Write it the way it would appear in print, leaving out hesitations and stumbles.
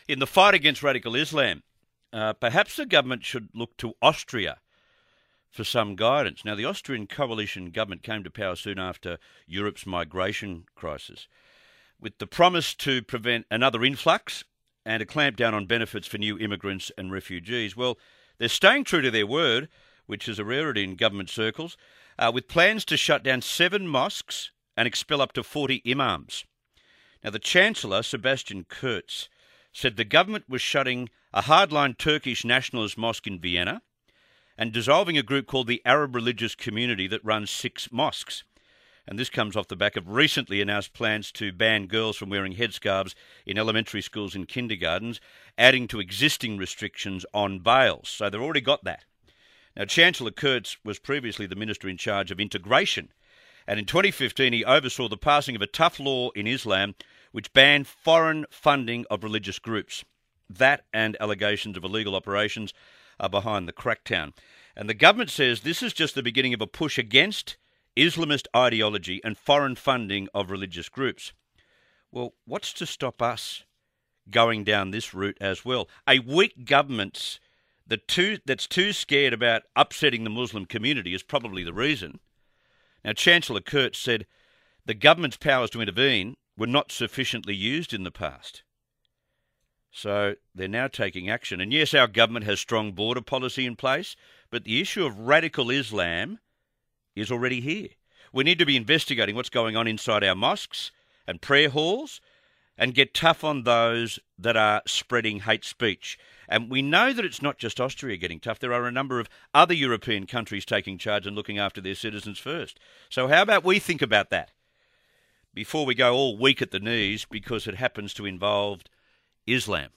In the fight against radical Islam, perhaps the government should look to Austria for some guidance. Now, the Austrian coalition government came to power soon after Europe's migration crisis, with the promise to prevent another influx and to clamp down on benefits for new immigrants and refugees. Well, they're staying true to their word, which is a rarity in government circles, with plans to shut down 7 mosques and expel up to 40 imams. Now, the Chancellor, Sebastian Kurz, said the government was shutting a hardline Turkish nationalist mosque in Vienna and dissolving a group called the Arab Religious Community that runs 6 mosques. And this comes off the back of recently announced plans to ban girls from wearing headscarves in elementary schools and kindergartens, adding to existing restrictions on veils. So they've already got that. Now, Chancellor Kurz was previously the minister in charge of integration, and in 2015 he oversaw the passing of a tough law in Islam which banned foreign funding of religious groups. That and allegations of illegal operations are behind the crackdown. And the government says this is just the beginning of a push against Islamist ideology and foreign funding of religious groups. Well, what's to stop us going down this route as well? A weak government that's too scared about upsetting the Muslim community is probably the reason. Now, Chancellor Kurz said the government's powers to intervene were not sufficiently used in the past. So they're now taking action. And yes, our government has strong border policy in place, but the issue of radical Islam is already here. We need to be investigating what's going on inside our mosques and prayer halls and get tough on those that are spreading hate speech. And we know that it's not just Austria getting tough. There are a number of other European countries taking charge and looking after their citizens first. So how about we think about that before we go all weak at the knees because it happens to involve Islam?